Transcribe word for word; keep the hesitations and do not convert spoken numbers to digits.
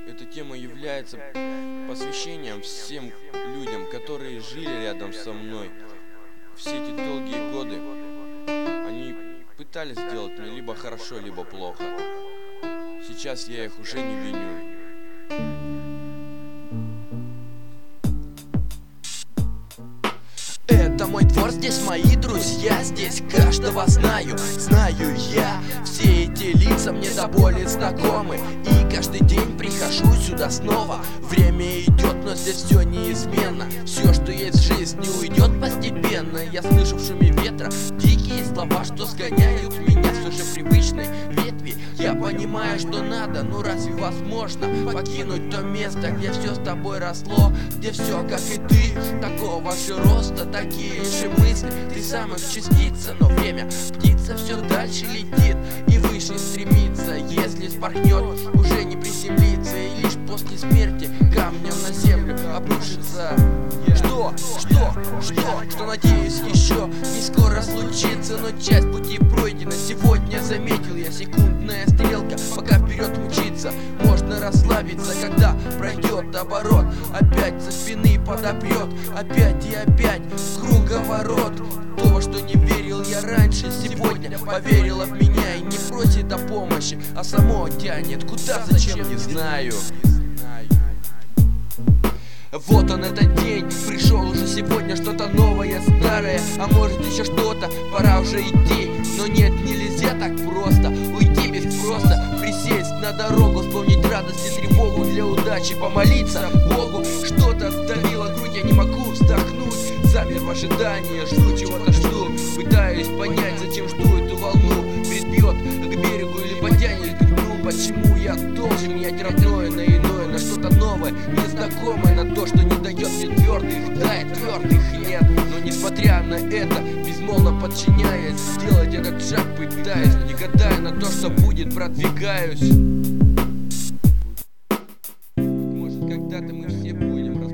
Эта тема является посвящением всем людям, которые жили рядом со мной все эти долгие годы. Они пытались сделать мне либо хорошо, либо плохо. Сейчас я их уже не виню. Это мой двор, здесь мои друзья, здесь каждого знаю, знаю я. Все эти лица мне до боли знакомы, и каждый день прихожу сюда снова. Время идет, но здесь все неизменно. Все, что есть в жизни, уйдет постепенно. Я слышу в шуме ветра дикие слова, что сгоняют меня с уже привычной ветви. Я понимаю, что надо, ну разве возможно покинуть то место, где все с тобой росло, где все как и ты, такого же роста, такие же мысли, ты сам их частица. Но время птица все дальше летит и выше стремится. Если спорхнет, уже не приземлится, и лишь после смерти камнем на землю обрушится. Что, что, что, что надеюсь еще не скоро случится, но часть пути пройдена. Сегодня заметил я, секундная стрелка пока вперед мчится. Можно расслабиться, когда пройдет оборот, опять со спины подопрет, опять и опять круговорот. То, во что не верил я раньше, сегодня поверила в меня и не просит о помощи, а само тянет куда, зачем, не знаю. Вот он этот день, пришел уже сегодня, что-то новое, старое, а может еще что-то, пора уже идти. Но нет, нельзя так просто уйти без спроса, присесть на дорогу, вспомнить радость и тревогу, для удачи помолиться Богу. Что-то сдавило грудь, я не могу вздохнуть, замер в ожидании, жду чего-то, жду, пытаюсь понять, зачем жду эту волну, прибьет к берегу или потянет к дну. Почему я должен менять родное на иное, на что-то новое, незнакомое, на то, что не дает мне твердых, да и твердых нет. Но несмотря на это, безмолвно подчиняясь, сделать этот шаг пытаюсь, не гадая на то, что будет, продвигаюсь. Может, когда-то мы все будем